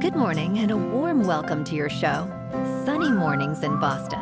Good morning and a warm welcome to your show, Sunny Mornings in Boston.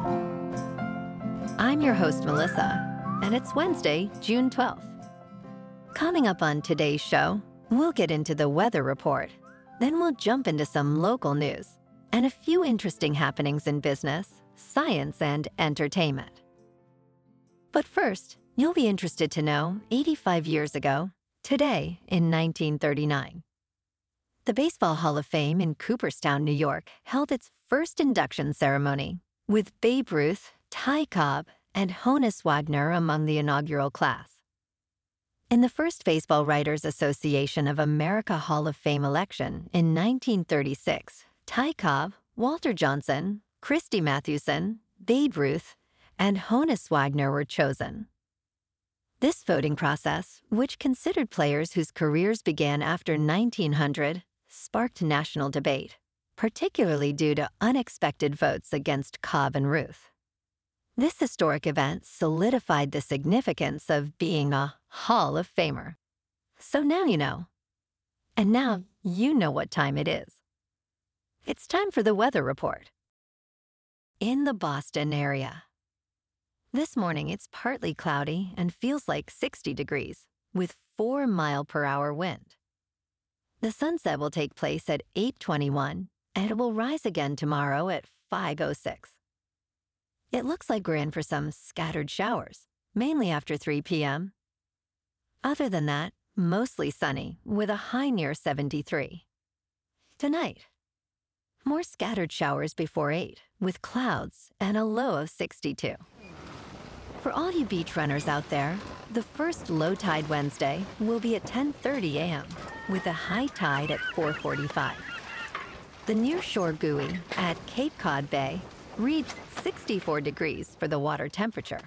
I'm your host, Melissa, and it's Wednesday, June 12th. Coming up on today's show, we'll get into the weather report. Then we'll jump into some local news and a few interesting happenings in business, science, and entertainment. But first, you'll be interested to know 85 years ago, today in 1939. The Baseball Hall of Fame in Cooperstown, New York, held its first induction ceremony, with Babe Ruth, Ty Cobb, and Honus Wagner among the inaugural class. In the first Baseball Writers Association of America Hall of Fame election in 1936, Ty Cobb, Walter Johnson, Christy Mathewson, Babe Ruth, and Honus Wagner were chosen. This voting process, which considered players whose careers began after 1900, sparked national debate, particularly due to unexpected votes against Cobb and Ruth. This historic event solidified the significance of being a Hall of Famer. So now you know. And now you know what time it is. It's time for the weather report. In the Boston area. This morning, it's partly cloudy and feels like 60 degrees, with 4-mile-per-hour wind. The sunset will take place at 8:21, and it will rise again tomorrow at 5:06. It looks like we're in for some scattered showers, mainly after 3 p.m. Other than that, mostly sunny, with a high near 73. Tonight, more scattered showers before 8, with clouds and a low of 62. For all you beach runners out there, the first low tide Wednesday will be at 10:30 a.m., with a high tide at 4:45. The nearshore buoy at Cape Cod Bay reads 64 degrees for the water temperature.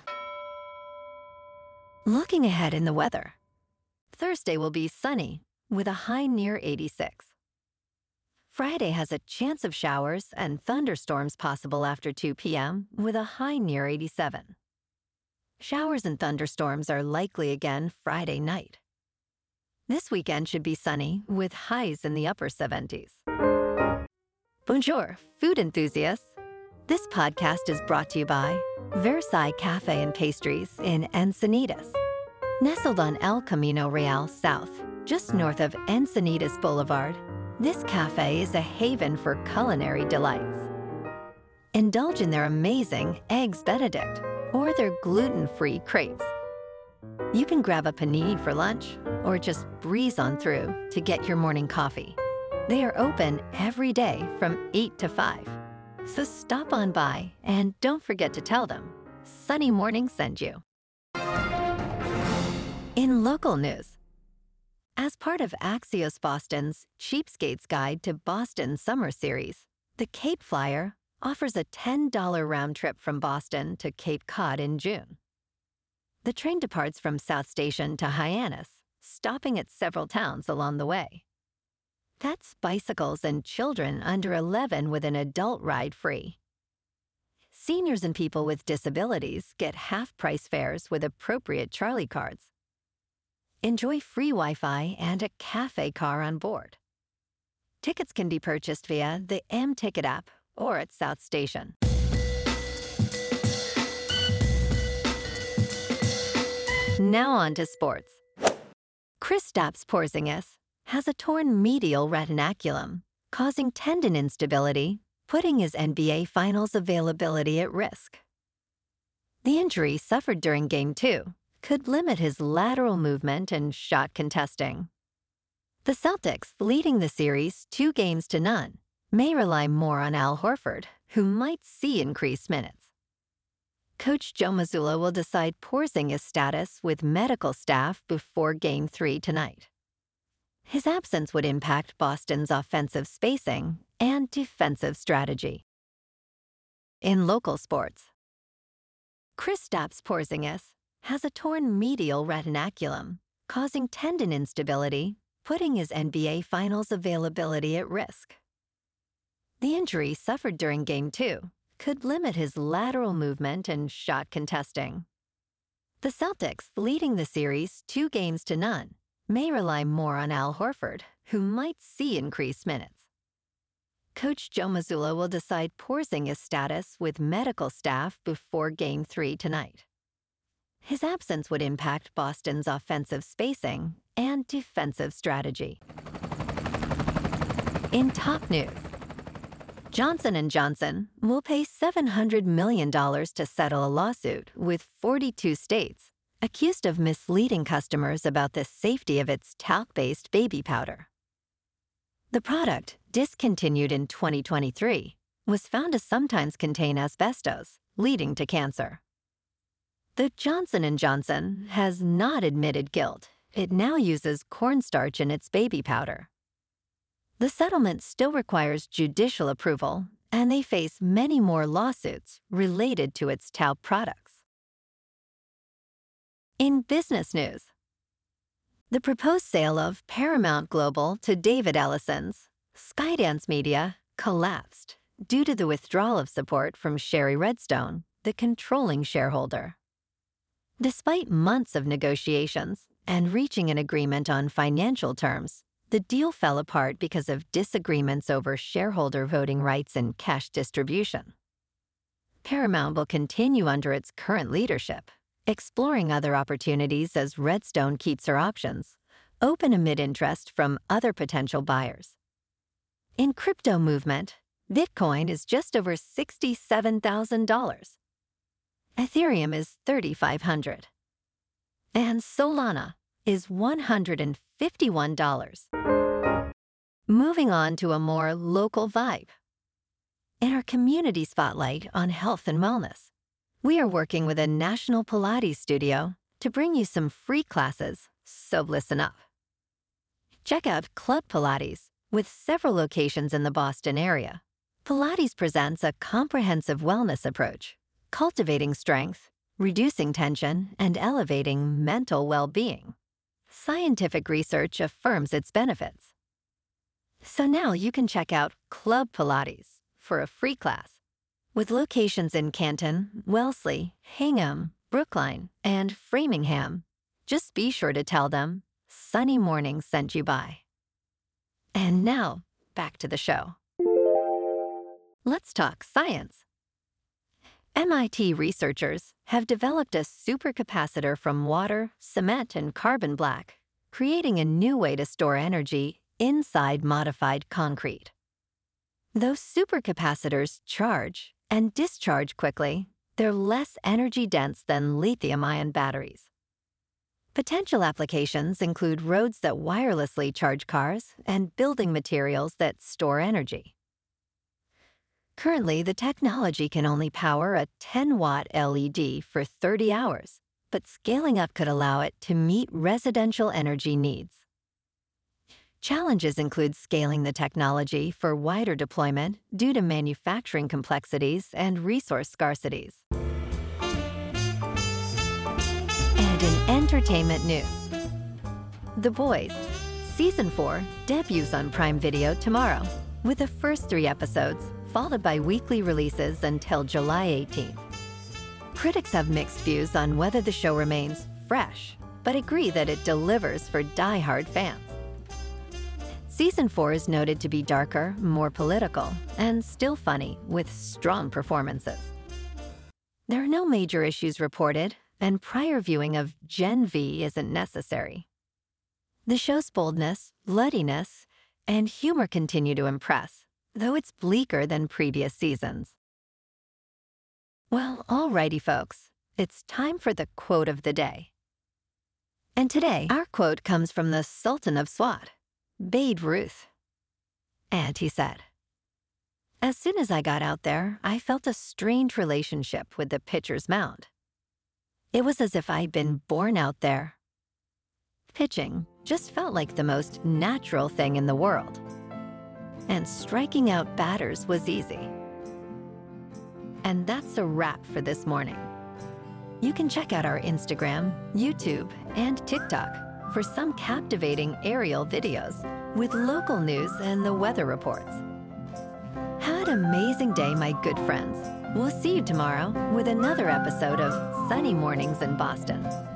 Looking ahead in the weather, Thursday will be sunny, with a high near 86. Friday has a chance of showers and thunderstorms possible after 2 p.m., with a high near 87. Showers and thunderstorms are likely again Friday night. This weekend should be sunny, with highs in the upper 70s. Bonjour, food enthusiasts. This podcast is brought to you by Versailles Cafe and Pastries in Encinitas. Nestled on El Camino Real South, just north of Encinitas Boulevard, this cafe is a haven for culinary delights. Indulge in their amazing Eggs Benedict or their gluten-free crepes. You can grab a panini for lunch or just breeze on through to get your morning coffee. They are open every day from 8 to 5. So stop on by and don't forget to tell them Sunny Morning sent you. In local news, as part of Axios Boston's Cheapskate's Guide to Boston Summer Series, the Cape Flyer offers a $10 round trip from Boston to Cape Cod in June. The train departs from South Station to Hyannis, stopping at several towns along the way. That's bicycles and children under 11 with an adult ride free. Seniors and people with disabilities get half-price fares with appropriate Charlie cards. Enjoy free Wi-Fi and a cafe car on board. Tickets can be purchased via the M-Ticket app or at South Station. Now on to sports. Kristaps Porzingis has a torn medial retinaculum, causing tendon instability, putting his NBA Finals availability at risk. The injury suffered during Game 2 could limit his lateral movement and shot contesting. The Celtics, leading the series 2-0, may rely more on Al Horford, who might see increased minutes. Coach Joe Mazzulla will decide Porzingis' status with medical staff before Game 3 tonight. His absence would impact Boston's offensive spacing and defensive strategy. In local sports, Kristaps Porzingis has a torn medial retinaculum, causing tendon instability, putting his NBA Finals availability at risk. The injury suffered during Game 2 could limit his lateral movement and shot contesting. The Celtics, leading the series 2-0, may rely more on Al Horford, who might see increased minutes. Coach Joe Mazzulla will decide Porzingis' status with medical staff before Game 3 tonight. His absence would impact Boston's offensive spacing and defensive strategy. In top news, Johnson & Johnson will pay $700 million to settle a lawsuit with 42 states accused of misleading customers about the safety of its talc-based baby powder. The product, discontinued in 2023, was found to sometimes contain asbestos, leading to cancer. Though Johnson & Johnson has not admitted guilt, it now uses cornstarch in its baby powder. The settlement still requires judicial approval, and they face many more lawsuits related to its talc products. In business news, the proposed sale of Paramount Global to David Ellison's Skydance Media collapsed due to the withdrawal of support from Sherry Redstone, the controlling shareholder. Despite months of negotiations and reaching an agreement on financial terms, the deal fell apart because of disagreements over shareholder voting rights and cash distribution. Paramount will continue under its current leadership, exploring other opportunities as Redstone keeps her options open amid interest from other potential buyers. In crypto movement, Bitcoin is just over $67,000. Ethereum is $3,500. And Solana is $151. Moving on to a more local vibe. In our community spotlight on health and wellness, we are working with a national Pilates studio to bring you some free classes, so listen up. Check out Club Pilates with several locations in the Boston area. Pilates presents a comprehensive wellness approach, cultivating strength, reducing tension, and elevating mental well-being. Scientific research affirms its benefits. So now you can check out Club Pilates for a free class. With locations in Canton, Wellesley, Hingham, Brookline, and Framingham, just be sure to tell them Sunny Mornings sent you by. And now, back to the show. Let's talk science. MIT researchers have developed a supercapacitor from water, cement, and carbon black, creating a new way to store energy inside modified concrete. Those supercapacitors charge and discharge quickly. They're less energy-dense than lithium-ion batteries. Potential applications include roads that wirelessly charge cars and building materials that store energy. Currently, the technology can only power a 10-watt LED for 30 hours, but scaling up could allow it to meet residential energy needs. Challenges include scaling the technology for wider deployment due to manufacturing complexities and resource scarcities. And in entertainment news, The Boys, Season 4 debuts on Prime Video tomorrow, with the first 3 episodes followed by weekly releases until July 18th. Critics have mixed views on whether the show remains fresh, but agree that it delivers for die-hard fans. Season 4 is noted to be darker, more political, and still funny, with strong performances. There are no major issues reported, and prior viewing of Gen V isn't necessary. The show's boldness, bloodiness, and humor continue to impress, though it's bleaker than previous seasons. Well, alrighty, folks, it's time for the quote of the day. And today, our quote comes from the Sultan of Swat, Babe Ruth. And he said, "As soon as I got out there, I felt a strange relationship with the pitcher's mound. It was as if I'd been born out there. Pitching just felt like the most natural thing in the world. And striking out batters was easy." And that's a wrap for this morning. You can check out our Instagram, YouTube, and TikTok for some captivating aerial videos with local news and the weather reports. Have an amazing day, my good friends. We'll see you tomorrow with another episode of Sunny Mornings in Boston.